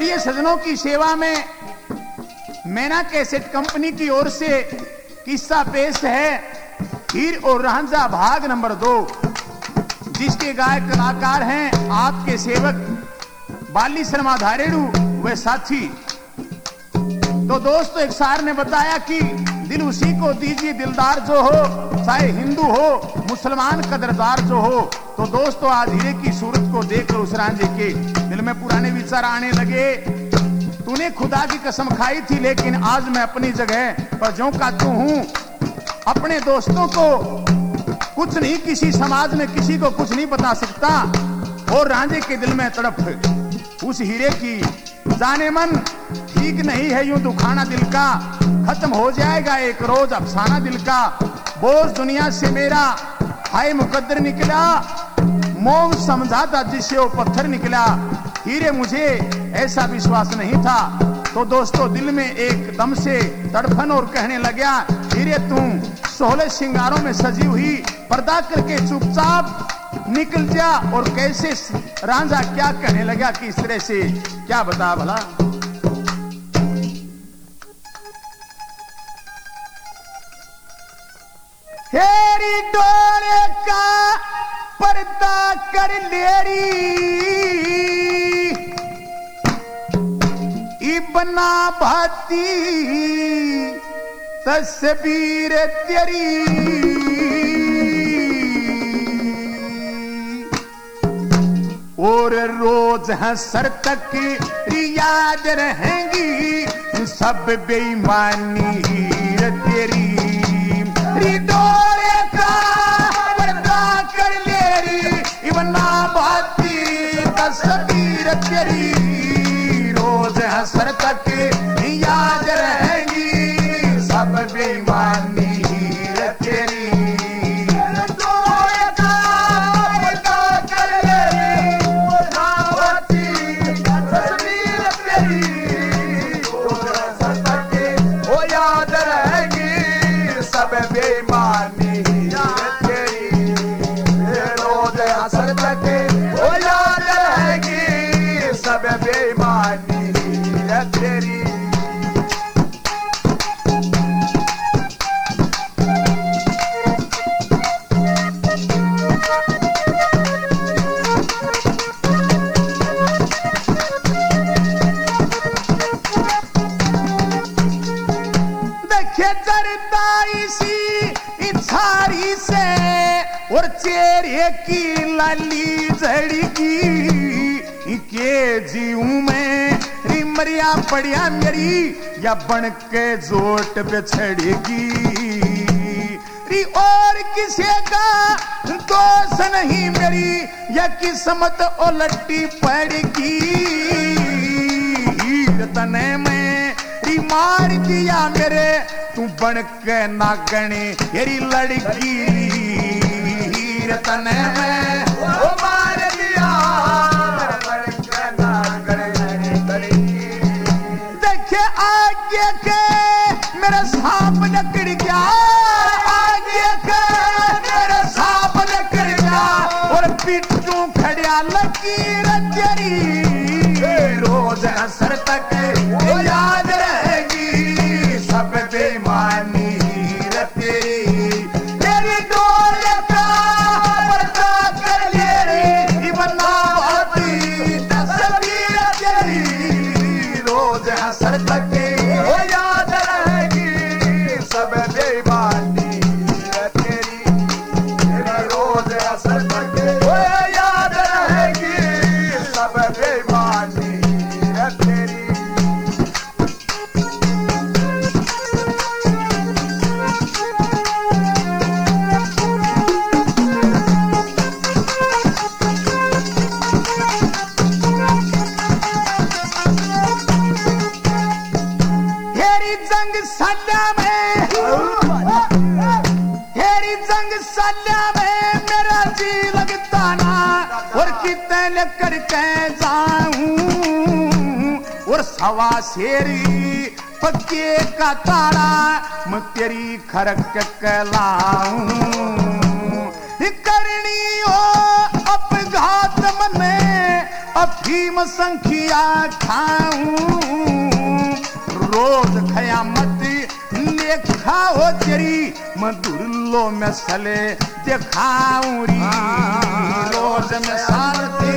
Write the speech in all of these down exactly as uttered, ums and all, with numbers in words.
प्रिय सज्जनों की सेवा में मैना कैसेट कंपनी की ओर से किस्सा पेश है हीर और रांझा भाग नंबर दो, जिसके गायक कलाकार हैं आपके सेवक बाली शर्मा धारेड़ू व साथी। तो दोस्तों, एक सार ने बताया कि दिल उसी को दीजिए दिलदार जो हो, चाहे हिंदू हो मुसलमान कदरदार जो हो। तो दोस्तों, आज हीरे की सूरत को देखकर उस रांझे के दिल में पुराने विचार आने लगे। तूने खुदा की कसम खाई थी, लेकिन आज मैं अपनी जगह पर जो का तू हूं। अपने दोस्तों को कुछ नहीं, किसी समाज में किसी को कुछ नहीं बता सकता। और रांझे के दिल में तड़प उस हीरे की, जाने मन ठीक नहीं है यूं दुखाना दिल का, खत्म हो जाएगा एक रोज अफसाना दिल का। बोझ दुनिया से मेरा हाय मुकद्दर निकला, मोह समझा था जिससे वो पत्थर निकला। हीरे मुझे ऐसा विश्वास नहीं था। तो दोस्तों, दिल में एक दम से तड़फन और कहने लगा, हीरे तुम सोलह श्रृंगारों में सजी हुई पर्दा करके चुपचाप निकल जा। और कैसे रांझा क्या कहने लगा कि इस तरह से क्या बता भला। हेरी डोले का पर्दा कर लेरी, इबना भाती तस्वीर तेरी। और रोज हंसर तक याद रहेंगी सब बेईमानी तेरी। डोरे का पर्दा कर लेरी, इबना भाती तस्वीर तेरी। रोज हंसर तक याद रहेंगी सब बेईमानी तेरी। और चेहरे की लाली झड़गी के जीव में रिमरिया पड़िया मेरी, या बन के जोट पे छड़ेगी। और किसी का दोष नहीं मेरी, या किस्मत उलटी पड़ेगी। तने में मार दिया मेरे, तू बन के नागने तेरी लड़की। तने में वो मार दिया बन के नागने लड़की। देखे आगे के मेरा सांप निकल गया, आगे के मेरा सांप निकल गया। और पिट्टू खड़िया लकीर तेरी। रोज असर तक याद रहेगी सब बेईमानी तेरी। तेरी डोले का पर्दा कर लेरी, इबना भाती तस्वीर तेरी। रोज असर तक याद रहेगी सब बेईमानी तेरी। रोज असर तक याद रहेगी सब बेईमानी तेरी। हेरी जंग सल्ला में, हेरी जंग सल्ला में मेरा जी लगता ना। और कितने लेकर के जाऊं, और सवा शेरी पक्के का तारा मैं तेरी खरक कहलाऊं। करनी हो अपघात मने, अब भीम संखिया खाऊं रोज खयामत लेखा हो तेरी मधुरलो में सले दिखाऊं री रोज में शांति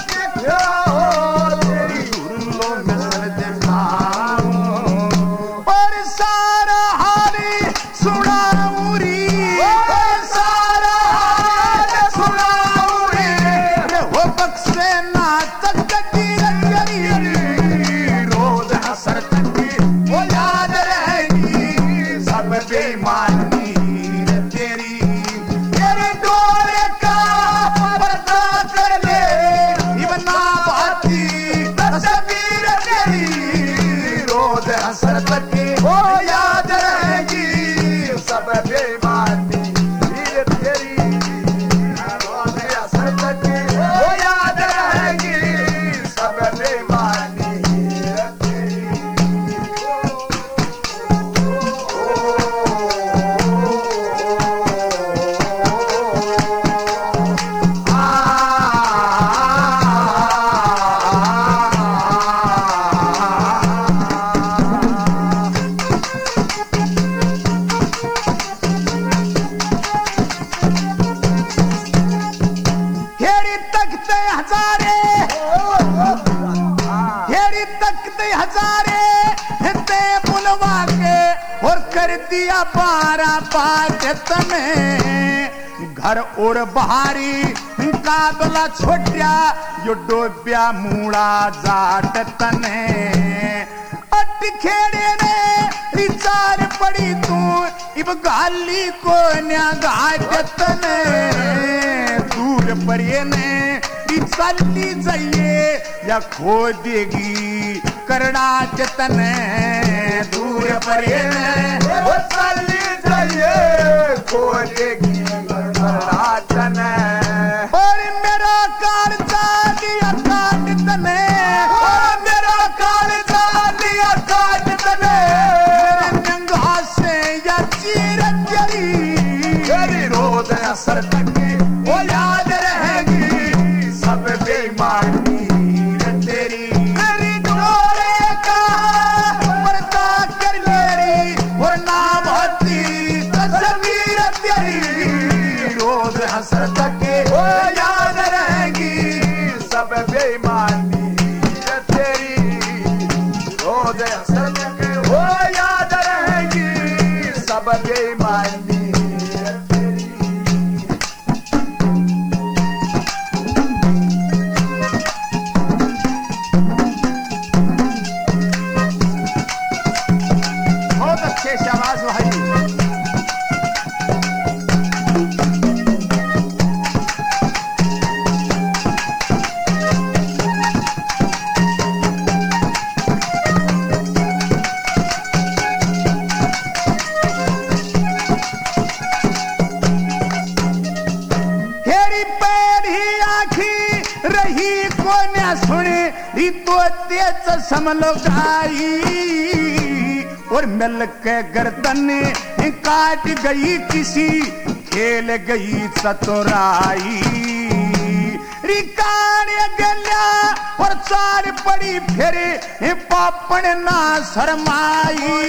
मधुरलो में सले दिखाऊं और सारा हाली सुनाऊं री और सारा हाल सुनाऊं री हो बख्शे ना तक रोज हसर तक वो याद रहेगी सब बेईमानी तेरी तेरे डोरे का पर्दा कर ले इबना बाती तस्वीर तेरी रोज हसर तक वो याद रहेगी सब बेईमानी तेरी रोज हसर तक वो याद रहेगी सब बेईमानी दिया पारा पाजत में घर और बाहरी काबला छोटिया यो डोब्या मूड़ा जाट तने अट खेड़े ने रिचार पड़ी तू इब गाली को न्या घाट तने दूर परिये ने चलती जाइए या खो देगी करना जतने दूर परिये ने वो चलती जाइए खो देगी करना जतने और मेरा कालजा दिया काट तने और मेरा कालजा दिया काट तने मेरे नंगा से या चीर चली तेरी रोज असर तक वो याद रहेगी सब बेईमानी तेरी तेरी डोरे का पर्दा कर लेरी और नाम होती तस्वीर तेरी रोज हसर तक वो याद रहेगी सब बेईमानी तेरी रोज हसर तक वो याद रहेगी सब बेईमानी शाबाश भाई हेरी पैर ही आखी रही को न सुने री तो तेज समलो गाई और मिल के गर्दन काट गई किसी खेल गई चतुराई रिकान गल्या और चार पड़ी फिर पापड़ ना शरमाई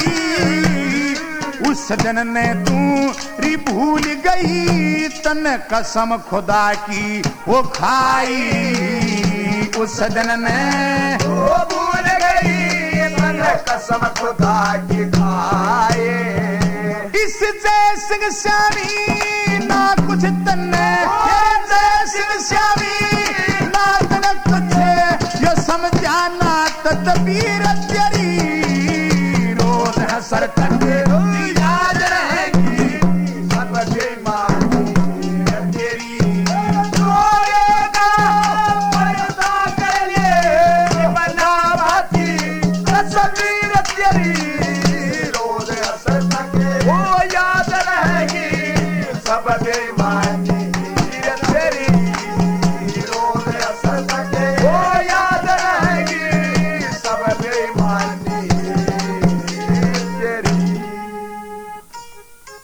उस दिन ने तू री भूल गई तन कसम खुदा की वो खाई उस दिन ने वो भूल गई कसम खुदा की खाए इस जय सिंह श्यामी ना कुछ तन्ने जय सिंह श्यामी ना तन कुछ यो समझाना तदबीर तेरी रोज हसर तक याद रहेगी सब बेईमानी तेरी रोएगा पर्दा कर ले बना बाती तस्वीर तेरी रोज हसर तक वो याद रहेगी सब बेईमानी